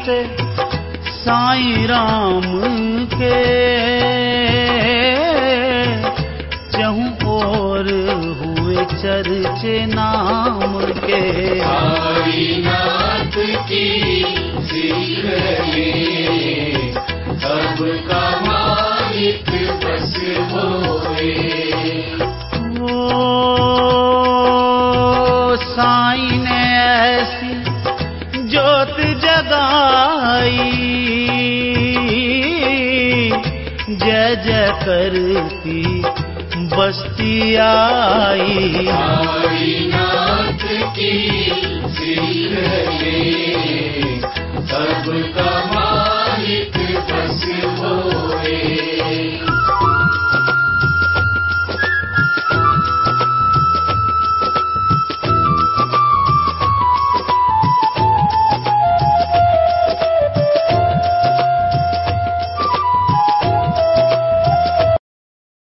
से साईं राम के चहु ओर हुए चर्चे नाम के। साईनाथ की सीख ले सबका मालिक बस होए। साईं ने ऐसी जोत जगाई, जय जय करती बस्ती आई।